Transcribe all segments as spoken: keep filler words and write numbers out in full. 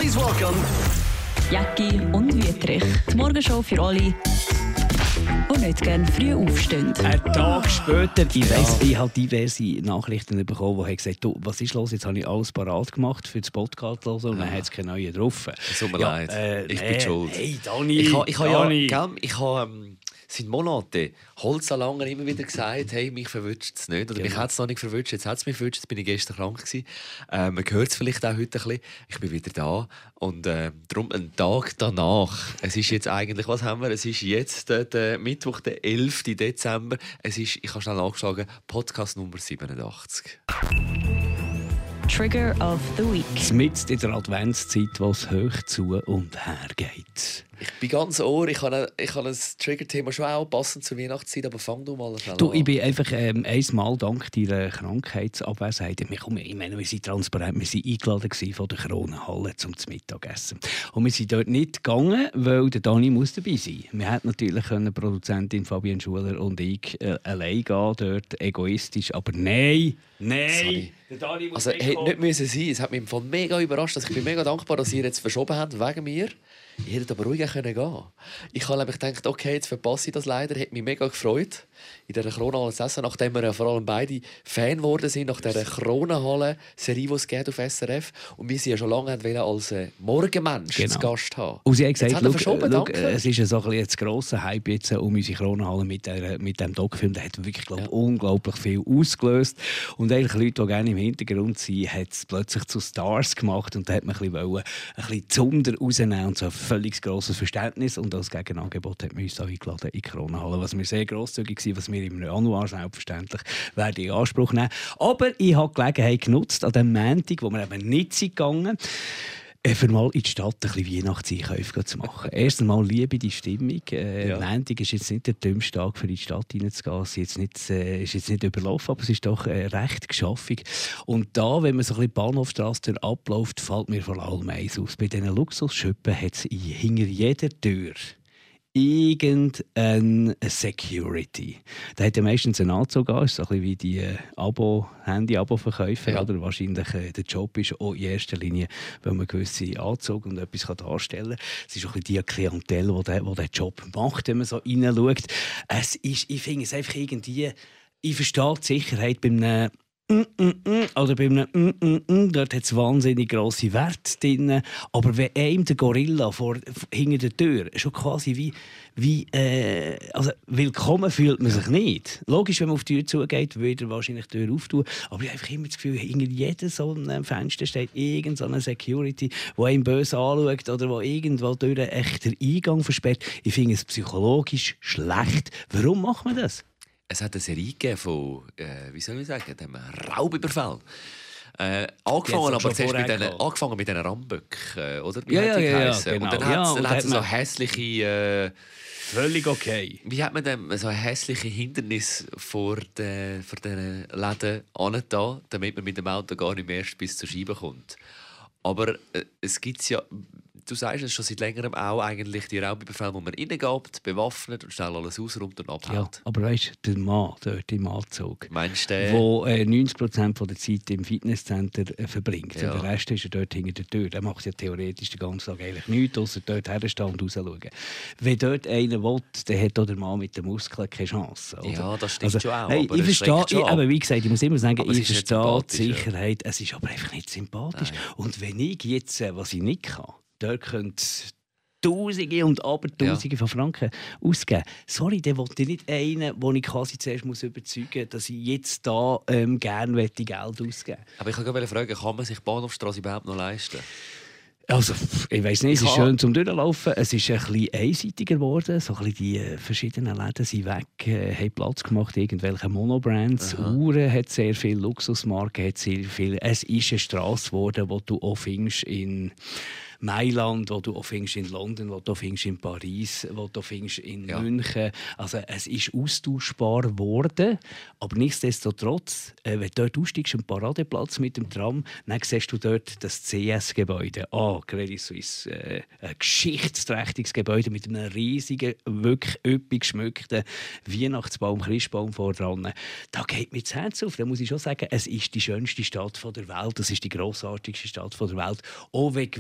Please welcome Jacki und Wietrich. Die Morgenshow für alle, die nicht gerne früh aufstehen. Einen Tag später, ich weiss, ich habe diverse Nachrichten bekommen, die haben gesagt, du, was ist los, jetzt habe ich alles parat gemacht für das Podcast hören und dann hat es keine neuen drauf. Es tut mir Ja, leid, äh, ich nee, bin schuld. Hey, Dani, Ich habe ich ha ja, Dani. gell, ich ha, ähm, seit Monaten Holzalanger immer wieder gesagt, hey, mich verwünscht es nicht. Oder Genau. mich hat es noch nicht verwünscht, jetzt hat es mich verwünscht, jetzt bin ich gestern krank gewesen. Äh, man hört es vielleicht auch heute ein bisschen. Ich bin wieder da. Und äh, darum einen Tag danach. Es ist jetzt eigentlich, was haben wir? Es ist jetzt der, der Mittwoch, der elften Dezember. Es ist, ich habe schnell nachgeschlagen, Podcast Nummer siebenundachtzig. Trigger of the Week. Mitten in der Adventszeit, wo es hoch zu und her geht. Ich bin ganz ohr, ich habe ein, ich habe ein Trigger-Thema schon auch passend zur Weihnachtszeit, aber fang du mal schnell Du, an. ich bin einfach ähm, einmal dank deiner Krankheitsabwesenheit, ich meine, ich meine, wir sind transparent, wir waren eingeladen von der Kronenhalle zum Mittagessen. Und wir sind dort nicht gegangen, weil der Dani muss dabei sein. Wir hätten natürlich können, Produzentin Fabienne Schuler und ich äh, allein gehen, dort egoistisch, aber nein, nein, Sorry. der Dani muss Also, nicht hätte kommen. nicht müssen sein. Es hat mich im Fall mega überrascht. Also, ich bin mega dankbar, dass ihr jetzt verschoben habt wegen mir. Ich hätte aber ruhig gehen können. Ich habe nämlich gedacht, okay, jetzt verpasse ich das leider. Hätte mich mega gefreut, in dieser Kronenhalle zu essen, nachdem wir ja vor allem beide Fan geworden sind, nach dieser Kronenhalle-Serie, die es geht auf S R F. Und wir sie ja schon lange wollten als äh, Morgenmensch Genau. zu Gast haben. Und sie hat gesagt, Jetzt hat er schau, verschoben, schau, danke. es ist ja so ein bisschen ein grosser Hype jetzt um unsere Kronenhalle mit, der, mit dem Doc-Film. Der hat wirklich, glaub, Ja. unglaublich viel ausgelöst. Und eigentlich Leute, die gerne im Hintergrund sind, hat es plötzlich zu Stars gemacht. Und da hat man ein bisschen, wollen, ein bisschen Zunder rausnehmen und so ein völlig grosses Verständnis. Und als Gegenangebot hat man uns auch eingeladen in die Kronenhalle, was mir sehr grosszügig war, was wir im Januar selbstverständlich werden in Anspruch nehmen. Aber ich habe die Gelegenheit genutzt, an dem Montag, wo wir eben nicht sind gegangen, äh, für mal in die Stadt ein bisschen Weihnachtseinkäufe zu machen. Erst einmal liebe ich die Stimmung. Äh, Ja. Montag ist jetzt nicht der dümmste Tag, für in die Stadt hineinzugehen. Es ist jetzt nicht, äh, ist jetzt nicht überlaufen, aber es ist doch äh, recht geschaffig. Und da, wenn man so ein bisschen Bahnhofstrasse abläuft, fällt mir vor allem eins aus. Bei diesen Luxusschuppen hat es hinter jeder Tür irgendein Security. Der hat ja meistens einen Anzug an, ist so ein bisschen wie die äh, Abo, Handy-Abo-Verkäufer. Ja. Oder wahrscheinlich äh, der Job ist auch in erster Linie, weil man gewisse Anzug und etwas kann darstellen kann. Es ist auch ein bisschen die Klientel, die der, die den Job macht, wenn man so reinschaut. Es ist, ich finde es einfach irgendwie, ich verstehe die Sicherheit bei einem Mm, mm, mm, oder bei einem mm, mm, mm, dort hat es wahnsinnig grosse Werte drin. Aber wenn einem der Gorilla vor, hinter der Tür schon quasi wie, wie äh, also willkommen fühlt man sich nicht. Logisch, wenn man auf die Tür zugeht, würde er wahrscheinlich die Tür auftun. Aber ich habe einfach immer das Gefühl, hinter jedem so einem Fenster steht irgendeine so Security, die einen böse anschaut oder wo irgendwo durch echt den Eingang versperrt. Ich finde es psychologisch schlecht. Warum macht man das? Es hat eine Serie gegeben von, äh, wie soll ich sagen, dem Raubüberfall. Äh, angefangen, aber schon zuerst mit vorher den, gehabt. angefangen mit diesen Ramböck, äh, oder? Wie Ja, hat ja, die ja, ja, geheissen? genau. Und dann Ja, hat es und dann hat's hat so man- hässliche, äh, Völlig okay. wie hat man dem so ein hässliche Hindernis vor den, vor den Läden angetan, damit man mit dem Auto gar nicht mehr erst bis zur Scheibe kommt. Aber äh, es gibt ja, du sagst es schon seit längerem auch, eigentlich die Raubüberfälle, wo man reingeht, bewaffnet und schnell alles ausräumt und Ja, abhaut. aber weißt du, der Mann dort im Anzug, Meinst du, der- der äh, neunzig Prozent der Zeit im Fitnesscenter äh, verbringt, Ja. und der Rest ist er dort hinter der Tür, der macht ja theoretisch den ganzen Tag eigentlich nichts, außer dort herstehen und rausschauen. Wenn dort einer will, dann hat auch der Mann mit den Muskeln keine Chance. Oder? Ja, das stimmt schon auch, Hey, aber ich es verstehe, schreckt schon ich, ab. aber wie gesagt, ich muss immer sagen, Aber es ich ist nicht verstehe die sympathisch, ja. Sicherheit, es ist aber einfach nicht sympathisch. Und wenn ich jetzt, äh, was ich nicht kann, dort könnte Tausende und Abertausende von Franken ausgeben. Sorry, dann wollte ich nicht einen, wo ich quasi zuerst muss überzeugen muss, dass ich jetzt da ähm, gerne Geld ausgeben möchte. Aber ich wollte fragen, kann man sich die Bahnhofstrasse überhaupt noch leisten? Also, pff, ich weiss nicht, es Ich ist habe- schön zum Durchlaufen. Es ist ein bisschen einseitiger geworden. So ein bisschen die äh, verschiedenen Läden sind weg, äh, haben Platz gemacht, irgendwelche Monobrands. Uhren hat sehr viel, Luxusmarken hat sehr viel. Es ist eine Strasse geworden, wo du auch findest in Mailand, wo du auch findest in London, wo du auch findest in Paris, wo du findest in Ja. München. Also es ist austauschbar geworden, aber nichtsdestotrotz, äh, wenn du dort aussteigst, am Paradeplatz mit dem Tram, dann siehst du dort das C S-Gebäude. Ah, Credit Suisse, äh, ein geschichtsträchtiges Gebäude mit einem riesigen, wirklich üppig geschmückten Weihnachtsbaum, Christbaum vor dran. Da geht mir das Herz auf. Da muss ich schon sagen, es ist die schönste Stadt der Welt, es ist die grossartigste Stadt der Welt. Auch wenn gewisse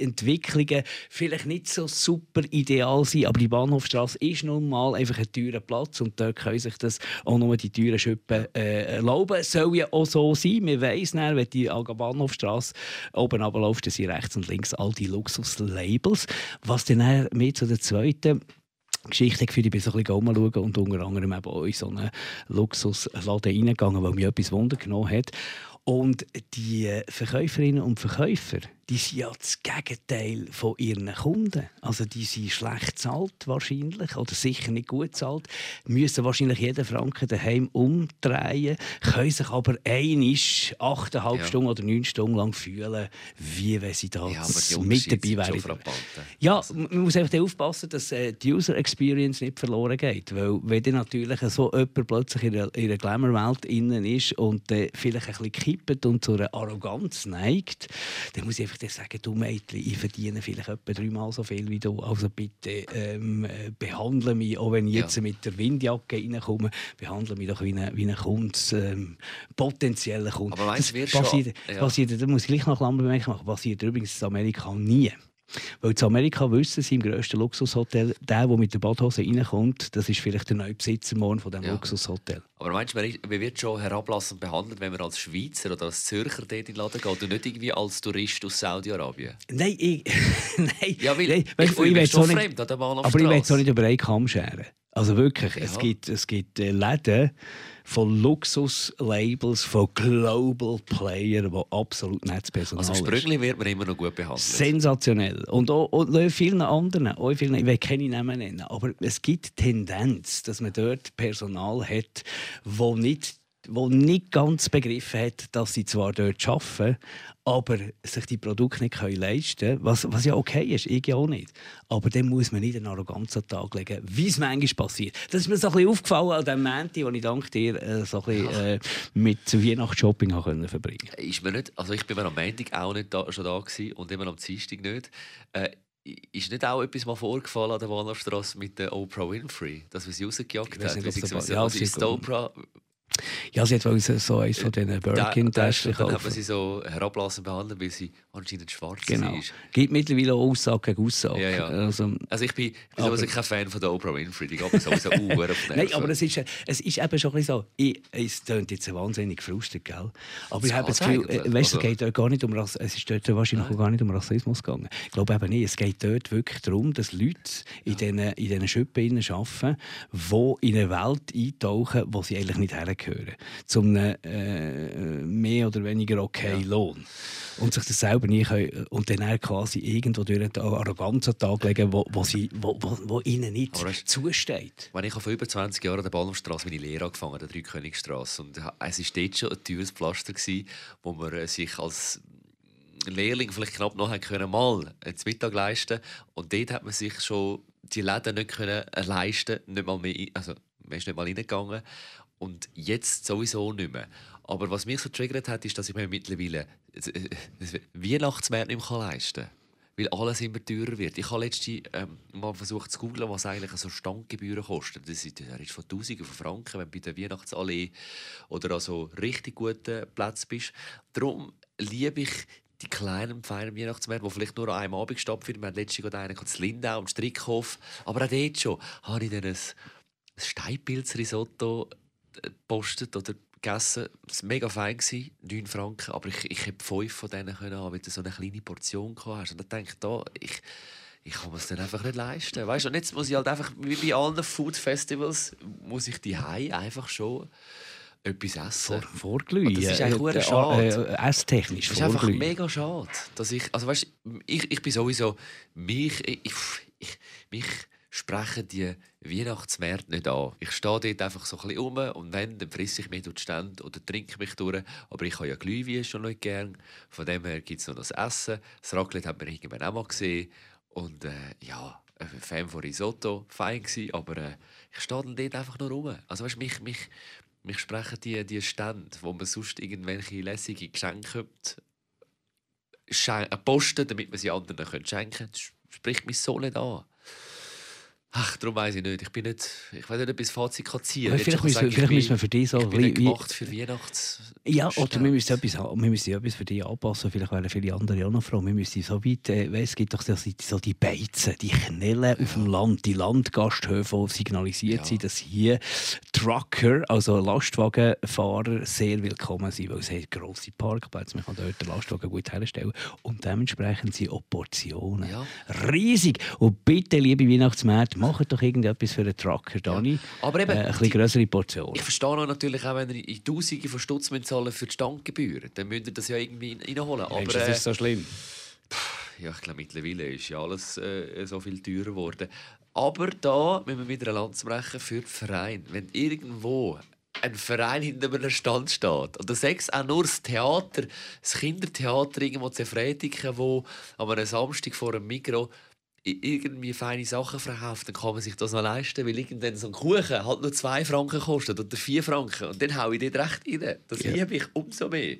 Entwicklungen vielleicht nicht so super ideal sind, aber die Bahnhofstrasse ist nun mal einfach ein teurer Platz und dort können sich das auch nur die teuren Schippen äh, erlauben. Es soll ja auch so sein. Man weiss dann, wenn die Bahnhofstrasse oben runterläuft, dann sind rechts und links all die Luxuslabels. Was dann mehr zu der zweiten Geschichte geführt. Ich bin so ein bisschen rumschauen und unter anderem eben auch in so einen Luxusladen reingegangen, weil mich etwas Wunder genommen hat. Und die Verkäuferinnen und Verkäufer, die sind ja das Gegenteil von ihren Kunden. Also die sind schlecht bezahlt wahrscheinlich oder sicher nicht gut bezahlt, müssen wahrscheinlich jeden Franken daheim umdrehen, können sich aber einmal achteinhalb ja. Stunden oder neun Stunden lang fühlen, wie wenn sie da ja, mit dabei wären. Ja, man muss einfach aufpassen, dass äh, die User Experience nicht verloren geht, weil wenn dann natürlich so jemand plötzlich in einer, in einer Glamour-Welt innen ist und äh, vielleicht ein bisschen kippt und zu einer Arroganz neigt, dann muss ich einfach sagen, du Mädchen, ich verdiene vielleicht etwa dreimal so viel wie du. Also bitte ähm, behandle mich, auch wenn ich jetzt ja. mit der Windjacke reinkomme, behandle mich doch wie ein wie eine Kunde, ähm, potenzieller Kunde. Aber meinst, das passiert, schon, ja. passiert, da muss ich gleich noch eine Klammerbemerkung machen, passiert übrigens in Amerika nie. Weil in Amerika wissen sie im grössten Luxushotel, der, der mit der Badhose reinkommt, das ist vielleicht der neue Besitzer morgen von diesem ja. Luxushotel. Aber meinst du, man wird schon herablassend behandelt, wenn man als Schweizer oder als Zürcher dort in den Laden geht und nicht irgendwie als Tourist aus Saudi-Arabien? Nein, ich... nein, ja, weil nein, ich fühle mich schon nicht, fremd an der Bahnhofstrasse. Aber ich will es auch nicht über einen Kamm scheren. Also wirklich, ja. es gibt, es gibt äh, Läden von Luxuslabels, von Global Playern, die absolut nettes Personal also Sprüngli wird man immer noch gut behandelt. Sensationell. Und auch, auch in vielen anderen, auch in vielen, ich will keine Namen nennen, aber es gibt Tendenz, dass man dort Personal hat, das nicht wo nicht ganz begriffen hat, dass sie zwar dort arbeiten, aber sich die Produkte nicht leisten können, was, was ja okay ist, ich auch nicht. Aber dann muss man nicht einen Arroganz an den Tag legen, wie es manchmal passiert. Das ist mir so ein bisschen aufgefallen an dem Montag, wo ich dank dir äh, so ein bisschen, äh, mit Weihnachtsshopping verbringen konnte. Ist mir nicht, also ich bin mir am Montag auch nicht da, schon da gewesen und immer am Dienstag nicht. Äh, Ist nicht auch etwas mal vorgefallen an der Bahnhofstrasse mit der Oprah Winfrey, dass wir sie rausgejagt haben? Nicht, sie so, ja, was ist Oprah? Ja, sie hat so eins von diesen Birkin-Taschen gekauft. Dann haben wir sie so herablassend behandelt, weil sie anscheinend schwarz genau. ist. Es gibt mittlerweile auch Aussage gegen Aussage. Ja, ja. Also, also ich bin, bin aber, kein Fan von der Oprah Winfrey. Die geht mir sowieso Uhr auf die Nerven. Nein, aber es ist, es ist eben schon ein bisschen so. Ich, es klingt jetzt wahnsinnig gefrustet, gell? Aber das ich habe das Gefühl, äh, weißt, also, es geht dort gar nicht um Rass- es ist dort wahrscheinlich gar nicht um Rassismus gegangen. Ich glaube eben nicht. Es geht dort wirklich darum, dass Leute in diesen in diesen Schüppen arbeiten, die in eine Welt eintauchen, wo sie eigentlich nicht hergehören. Zum äh, mehr oder weniger okay ja. Lohn. Und sich das selber nie können, und dann quasi irgendwo durch eine Arroganz an den Tag legen, wo, wo, sie, wo, wo, wo ihnen nicht weißt, zusteht. Wenn ich vor über zwanzig Jahren an der Bahnhofstrasse meine Lehre angefangen habe, der Dreikönigstrasse, und es war dort schon ein teures Pflaster gewesen, wo man sich als Lehrling vielleicht knapp noch können, mal einen Mittag leisten, und dort hat man sich schon die Läden nicht können leisten, nicht mal mehr, also man ist nicht mal reingegangen. Und jetzt sowieso nicht mehr. Aber was mich so triggert hat, ist, dass ich mir mittlerweile Weihnachtsmärkte nicht mehr leisten kann. Weil alles immer teurer wird. Ich habe letztens ähm, mal versucht zu googeln, was eigentlich so Standgebühren kosten. Das ist, das ist von Tausenden von Franken, wenn du bei der Weihnachtsallee oder an so richtig guten Plätzen bist. Darum liebe ich die kleinen, feinen Weihnachtsmärkte, die vielleicht nur an einem Abend stattfinden. Wir haben letztens gerade einen in Lindau, im Strickhof. Aber auch dort schon habe ich dann ein, ein Steinpilzrisotto gepostet oder gegessen. Es war mega fein, neun Franken, aber ich, ich hätte fünf von denen können haben, weil du so eine kleine Portion hast. Und dann denke ich, da, ich, ich kann mir das dann einfach nicht leisten. Weißt du, und jetzt muss ich halt einfach, wie bei allen Food Festivals, muss ich die Hause einfach schon etwas essen. Vor, vorglühen. Das ist eigentlich äh, schade. Äh, esstechnisch. Das ist einfach mega schade. Dass ich, also weißt, ich, ich bin sowieso, mich, ich, ich, mich sprechen die Weihnachtsmärkte nicht an. Ich stehe dort einfach so ein bisschen rum und wenn, dann frisse ich mich durch die Stände oder trinke mich durch. Aber ich habe ja Glühwein schon nicht gern. Von dem her gibt es noch das Essen. Das Raclette hat man irgendwann auch mal gesehen. Und äh, ja, ein Fan von Risotto, fein gewesen, aber äh, ich stehe dann dort einfach nur rum. Also weißt, mich, mich, mich sprechen die, die Stände, wo man sonst irgendwelche lässige Geschenke posten, damit man sie anderen schenken können. Das spricht mich so nicht an. Ach, darum weiss ich nicht. Ich bin nicht, ich weiß nicht, ob ich das Fazit kann ziehen kann. Vielleicht, müssen, vielleicht müssen wir für dich so... Ich bin nicht gemacht für Weihnachts... Ja, oder wir müssen, etwas, wir müssen etwas für dich anpassen. Vielleicht wären viele andere auch noch froh. Wir müssen so weit... Äh, es gibt doch so, so die Beizen, die Knellen ja. auf dem Land, die Landgasthöfe, die signalisiert ja. sind, dass hier Trucker, also Lastwagenfahrer, sehr willkommen sind, weil es haben grosse Parkplätze, man kann dort den Lastwagen gut herstellen und dementsprechend sind auch Portionen ja. riesig. Und bitte, liebe Weihnachtsmärkte, macht doch irgendetwas für einen Trucker, Dani. Ja. Aber eben, äh, ein bisschen grössere Portionen. Ich verstehe natürlich auch, wenn ihr in Tausende von Stutz zahlen für die Standgebühren, dann müsst ihr das ja irgendwie reinholen. Aber, Denkst, das ist so schlimm? Ja, ich glaube, mittlerweile ist ja alles äh, so viel teurer geworden. Aber da müssen wir wieder eine Lanze brechen für den Verein. Wenn irgendwo ein Verein hinter einem Stand steht, oder sechs auch nur das Theater, das Kindertheater irgendwo zu Frediken, wo an einem Samstag vor einem Migros irgendwie feine Sachen verkauft, dann kann man sich das noch leisten, weil irgendwann so ein Kuchen halt nur zwei Franken kostet oder vier Franken. Und dann haue ich dort recht rein. Das ja. liebe ich umso mehr.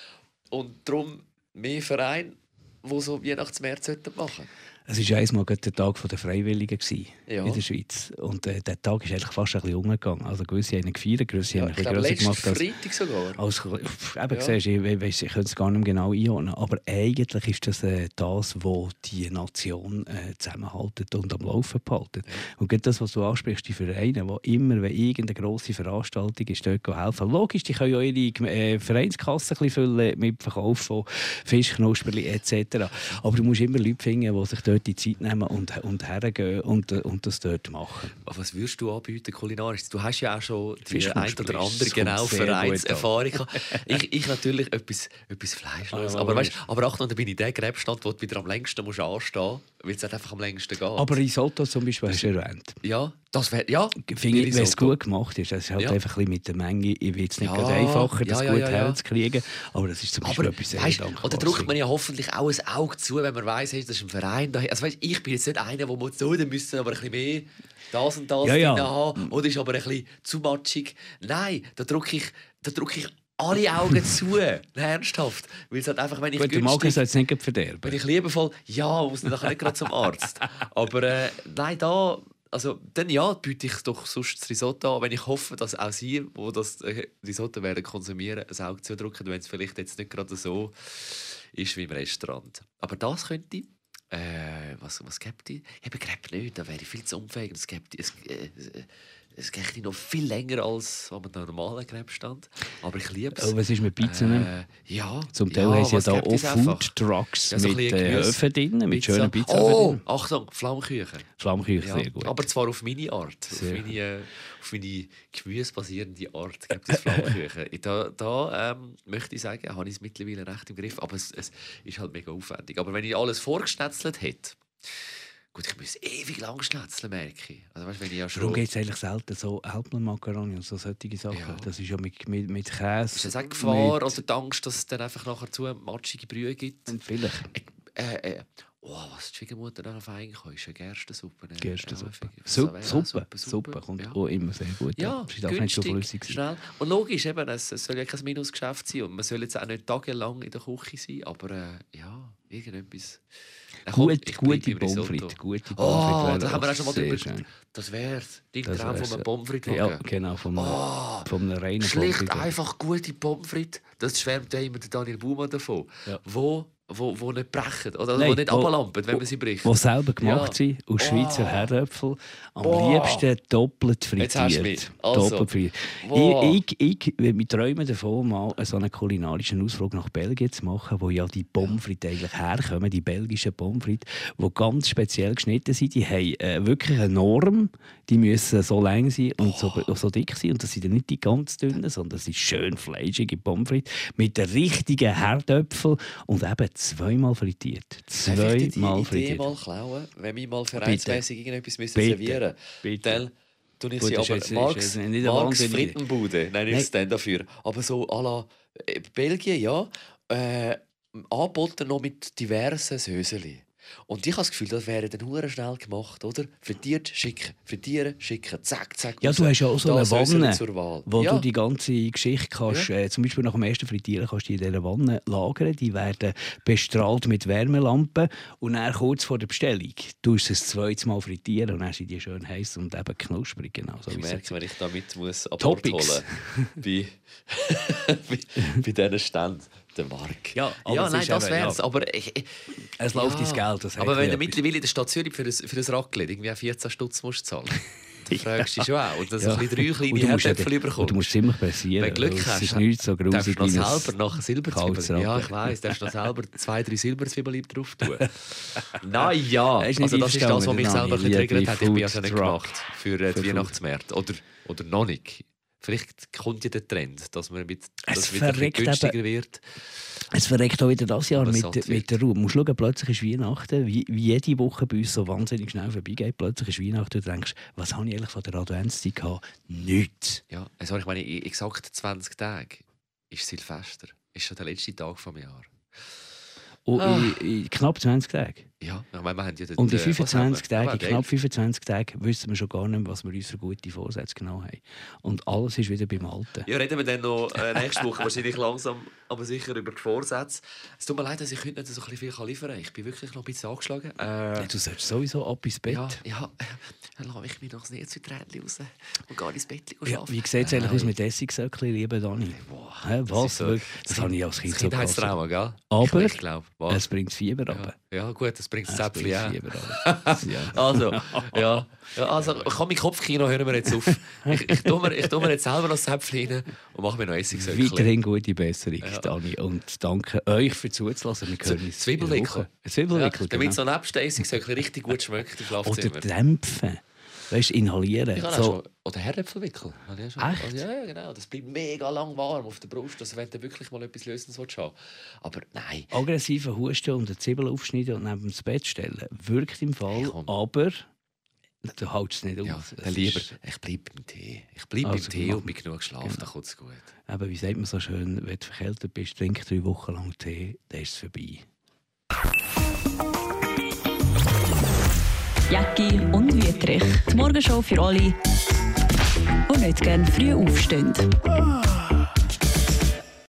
Und darum mehr Vereine, die so Weihnachtsmärkte machen sollten. Es war einmal der Tag der Freiwilligen ja. in der Schweiz. Und äh, der Tag ist eigentlich fast ein bisschen umgegangen. Also gewisse haben gefeiert, gewisse ja, haben ein bisschen grösser gemacht. Als Freitag sogar. Als, eben, ja. siehst, ich, ich, ich, ich könnte es gar nicht mehr genau einordnen. Aber eigentlich ist das äh, das, was die Nation äh, zusammenhaltet und am Laufen behalten. Ja. Und gerade das, was du ansprichst, die Vereine, die immer, wenn irgendeine grosse Veranstaltung ist, dort helfen. Logisch, die können ja ihre äh, Vereinskasse ein bisschen füllen mit Verkauf von Fischknusperli et cetera. Aber du musst immer Leute finden, die sich dort die Zeit nehmen und, und hergehen und, und das dort machen. Aber was würdest du anbieten kulinarisch? Du hast ja auch schon die ein oder andere genau Vereinserfahrung. ich, ich natürlich etwas, etwas Fleischloses. Ah, aber, weißt, aber Achtung, da bin ich der Gräbstand, wo du wieder am längsten musst anstehen musst, weil es einfach am längsten geht. Aber Risotto zum Beispiel hast du erwähnt. Ja, das wäre... Ja, finde ich, wenn es gut gemacht ist. Das ist halt ja. einfach ein bisschen mit der Menge. Ich will es nicht ja. einfacher, das ja, ja, gut ja, ja. herzukriegen. Aber das ist zum Beispiel aber, etwas sehr weißt, dankbar. Oder drückt man ja hoffentlich auch ein Auge zu, wenn man weiss, das ist ein Verein. Also, weißt, ich bin jetzt nicht einer, der muss so, dann müssen aber ein bisschen mehr das und das ja, ja. haben. Oder ist aber ein bisschen zu matschig. Nein, da drücke ich, da drücke ich alle Augen zu. Ernsthaft. Weil es halt einfach, wenn ich gut, günstig... Magen soll es nicht verderben. Wenn ich liebevoll... Ja, muss ich nachher nicht gerade zum Arzt. Aber äh, nein, da... Also, dann ja, biete ich doch sonst das Risotto an, wenn ich hoffe, dass auch Sie, die das Risotto werden konsumieren, ein Auge zudrücken, wenn es vielleicht jetzt nicht gerade so ist wie im Restaurant. Aber das könnte... Äh, was, was gibt es? Ich begreife nicht, da wäre ich viel zu unfähig. Es gibt es, äh, es geht noch viel länger als an einem normalen Gräbstand. Aber ich liebe es. Oh, was ist mit Pizzen? Äh, ja. Zum Teil ja, haben sie ja da auch Food-Trucks ja, so mit äh, Öfen drin, mit Pizza. Schönen Pizza. Oh, Achtung, Flammküche. Flammküche, ja. sehr gut. Aber zwar auf meine Art. Sehr. Auf meine, äh, auf meine gemüsebasierende Art gibt es Flammküche. da da ähm, möchte ich sagen, habe ich es mittlerweile recht im Griff. Aber es, es ist halt mega aufwendig. Aber wenn ich alles vorgeschnetzelt hätte, gut, ich muss ewig lang schnetzeln, merke ich. Also, weißt, wenn ich ja schon... Darum geht es eigentlich selten so Älplermakaroni und so solche Sachen. Ja. Das ist ja mit, mit, mit Käse... Ist das eine Gefahr oder die Angst, dass es dann einfach nachher zu matschige Brühe gibt? Vielleicht. Äh, äh, oh, was die Schwiegermutter dann auf eingekommen ist, eine Gerstensuppe. Ne? Gerstensuppe. Ja, Suppe, Suppe, Suppe, Suppe kommt ja. auch immer sehr gut. Ja, ja günstig, schnell. Und logisch, eben, es soll ja kein Minusgeschäft sein und man soll jetzt auch nicht tagelang in der Küche sein, aber äh, ja, irgendetwas... Gut, gute Pommes frites. Gute Pommes frites. Oh, da haben wir auch schon mal drüber gesprochen. Das wäre dein Traum von einem Pommes frites. Ja, genau, vom, oh, vom reinen Pommes frites. Schlicht einfach gute Pommes frites. Das schwärmt ja immer Daniel Baumann davon. Ja. Wo, wo, wo nicht brechen oder Nein, wo nicht ablampen, wenn man sie bricht. Die selber gemacht ja. sind, aus Schweizer oh. Herdöpfel. Am oh. liebsten doppelt frittiert. Also. Doppelt frittiert. Oh. Ich, ich, ich, wir träumen davon, mal so einen kulinarischen Ausflug nach Belgien zu machen, wo ja die Pommes frites eigentlich herkommen, die belgischen Pommes frites, die ganz speziell geschnitten sind. Die haben äh, wirklich eine Norm. Die müssen so lang sein und oh. so, so dick sein. Und das sind ja nicht die ganz dünnen, sondern das sind schön fleischige Pommes frites mit den richtigen Herdöpfeln und eben zweimal frittiert. Zweimal frittiert. Darf ich die Idee mal klauen? Wenn wir mal vereinsmässig irgendetwas müssen servieren müssen, dann tue ich sie aber jetzt, Marx, Marx Frittenbude, nenne ich es dann dafür. Aber so à la Belgien, ja, äh, angeboten noch mit diversen Söseli. Und ich habe das Gefühl, das wäre dann hure schnell gemacht, oder? Frittiert, schicken, frittieren, schicken, zack, zack. Ja, raus. du hast ja auch so eine Wanne, zur Wahl. wo ja. du die ganze Geschichte kannst, Ja. äh, zum Beispiel nach dem ersten Frittieren kannst du die in dieser Wanne lagern. Die werden bestrahlt mit Wärmelampen und dann kurz vor der Bestellung tust du es das zweite Mal frittieren und dann sind die schön heiß und eben knusprig. Genau, so Ich wie merke, es- wenn ich da mit muss an Bord Topics. holen bei, bei, bei diesen Ständen. Der Mark. Ja, aber ja es nein, ist das eben, wäre es. ja. Aber ich, ich, Es läuft ins Geld. Das aber hat wenn du etwas. mittlerweile in der Stadt Zürich für ein, für ein Raclette irgendwie vierzehn Stutz musst zahlen, dann fragst du dich schon auch. Und dann so Ja. ein bisschen drei Und du kleine musst ja- Herdäpfel und bekommst. du musst ziemlich pressieren. Wenn du Glück weil hast, es ist nichts so darfst grusig du noch wie ein selber nach kaltes Silberzwiebeln. Ja, Raclette. ich weiss, darfst du noch selber zwei, drei Silberzwiebeln drauf tun. Nein, ja. Er ist nicht Also das ist das, was einverstanden mich mit selber ein der bisschen triggert hat. Ich bin ja Food schon nicht Truck. gemacht für äh, die Für Weihnachtsmärkte. Oder, oder noch nicht. Vielleicht kommt ja der Trend, dass man mit, Es dass es wieder ein bisschen verreckt günstiger eben- wird. Es verreckt auch wieder das Jahr Aber mit, satt wird. mit der Ruhe. Du musst schauen, plötzlich ist Weihnachten, wie, wie jede Woche bei uns so wahnsinnig schnell vorbeigeht. Plötzlich ist Weihnachten und du denkst, was habe ich eigentlich von der Adventszeit gehabt? Nichts. Ja, also ich meine, in exakt zwanzig Tagen ist Silvester. Ist schon der letzte Tag vom Jahr. Und Ah. in, in knapp zwanzig Tagen. Ja, ich meine, wir haben ja den, Und in äh, fünfundzwanzig was haben wir? Tagen, in Ja, knapp fünfundzwanzig Tagen wissen wir schon gar nicht mehr, was wir uns für gute Vorsätze genau haben. Und alles ist wieder beim Alten. Ja, reden wir dann noch äh, nächste Woche wahrscheinlich langsam, aber sicher über die Vorsätze. Es tut mir leid, dass ich heute nicht so ein bisschen viel liefern kann. Ich bin wirklich noch ein bisschen angeschlagen. Äh, Ja, du sollst sowieso ab ins Bett. ja, ja, dann lasse ich mich noch nicht zu Tränen raus und gehe ins Bett Ja, schlafen. wie sieht es eigentlich Nein. aus mit Essigsöckchen, lieber Dani? Boah, Hä, was? ist so- Wirklich? Das habe ich als Kind Das so gehasst. Kindheitstrauma, gell? Aber ich, ich glaube, Es bringt das Fieber runter. ja. ja, gut, das bringt das Es Zäpfchen bringt auch. Fieber runter. Ja. Also, ja. ja also, komm, mein Kopfkino hören wir jetzt auf. Ich, ich, tue mir, ich tue mir jetzt selber noch das Zäpfchen rein und mache mir noch Essigsöckchen. Weiterhin gute Besserung, Ja. Dani. Und danke euch für zuzulassen. Wir hören uns Zwiebelwickel. in der Woche. Ein Ja, Zwiebelwickel, damit genau. so nebst den Essigsöckchen richtig gut schmeckt im Schlafzimmer. Oder dämpfen. Weißt du, inhalieren. Ich habe So, auch schon, oder Herdäpfelwickel. Habe ich auch schon. Echt? Also, ja, ja, genau. Das bleibt mega lang warm auf der Brust, also wenn du wirklich mal etwas Lösendes willst haben. Aber nein. aggressiven Husten und eine Zwiebel aufschneiden und neben das Bett stellen. Wirkt im Fall, Hey, komm. aber du hältst es nicht Ja, aus. dann Es lieber. ist- Ich bleibe beim Tee. Ich bleibe Also, beim Tee genau. und bin genug geschlafen, Genau. dann kommt es gut. Eben, wie sagt man so schön, wenn du verkältet bist, trink drei Wochen lang Tee, dann ist es vorbei. Jacki und Wietrich. Die Morgenshow für alle, die nicht gerne früh aufstehen.